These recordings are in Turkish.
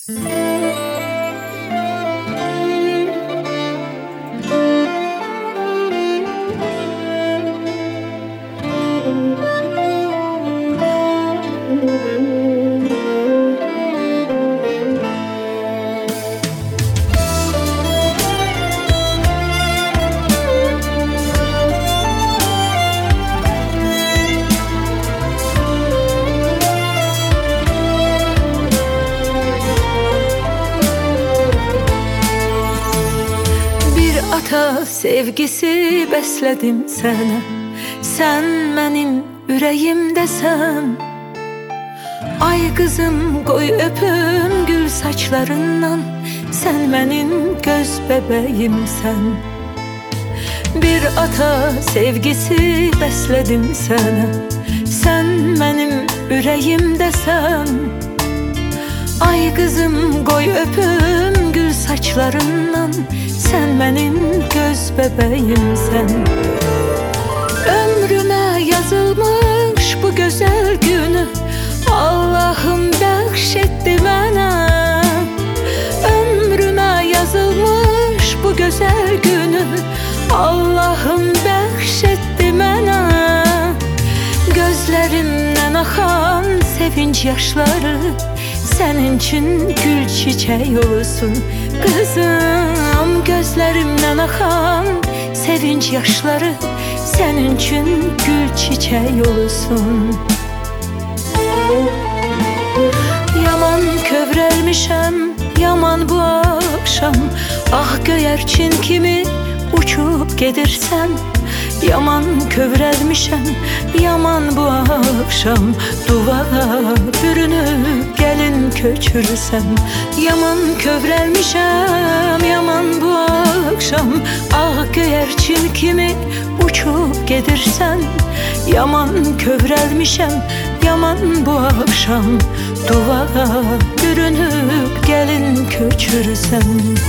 Ata sevgisi bəslədim sənə, sən mənim ürəyimdəsən. Ay qızım qoy öpüm gül saçlarından, sən mənim göz bəbəyimsən. Bir ata sevgisi bəslədim sənə, sən mənim ürəyimdəsən. Ay qızım qoy öpüm gül saçlarından, sen benim göz bebeğimsen. Ömrüme yazılmış bu güzel günü Allah'ım bəxşetti mənə. Ömrüme yazılmış bu güzel günü Allah'ım bəxşetti mənə. Gözlerimden akan sevinç yaşları senin için gül çiçeği olsun kızım. Gözlerimden akan sevinç yaşları senin için gül çiçeği olsun. Yaman kövrəlmişəm, yaman bu akşam. Ah göyərçin kimi uçup gedirsən. Yaman kövrəlmişəm, yaman bu akşam. Duvara bürünüp gelin köçürsən. Yaman kövrəlmişəm, yaman bu akşam. Ah göyərçin kimi uçup gedirsən. Yaman kövrəlmişəm, yaman bu akşam. Duvara bürünüp gelin köçürsən.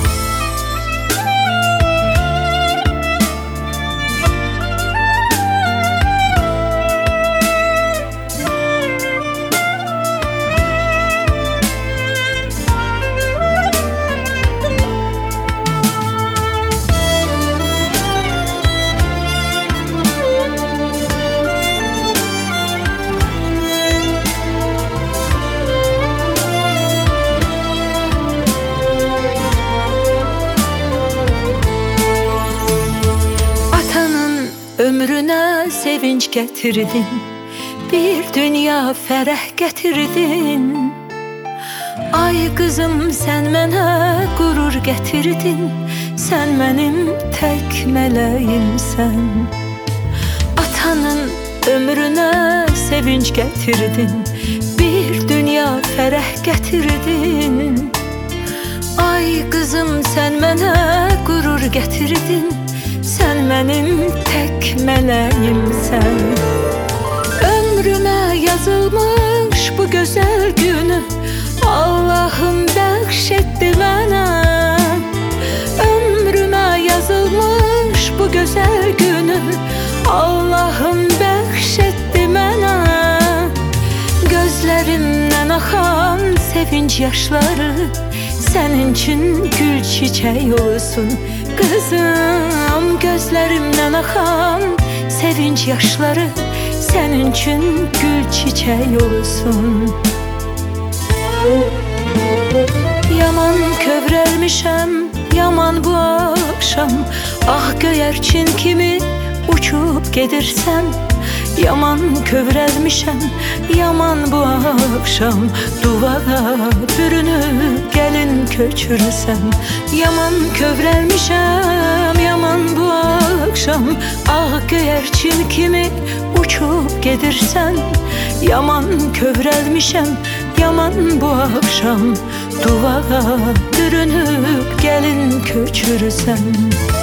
Ömrüne sevinç getirdin, bir dünya fərəh getirdin. Ay kızım sen mənə qurur getirdin, sen benim tek meleğimsən. Atanın ömrüne sevinç getirdin, bir dünya fərəh getirdin. Ay kızım sen mənə qurur getirdin, sen benim tek meleğimsen. Ömrüme yazılmış bu güzel günü Allah'ım bəxşetti mənə. Ömrüme yazılmış bu güzel günü Allah'ım bəxşetti mənə. Gözlerimden akan sevinç yaşları senin için gül çiçeği olsun kızım. Gözlerimden akan sevinç yaşları senin için gül çiçeği olsun. Yaman kövrəlmişəm, yaman bu akşam. Ah göyərçin kimi uçup gedirsən. Yaman kövrəlmişəm, yaman bu akşam. Duvara bürünüp gelin köçürsən. Yaman kövrəlmişəm, yaman bu akşam. Ah göyərçin kimi uçup gedirsən. Yaman kövrəlmişəm, yaman bu akşam. Duvara bürünüp gelin köçürsən.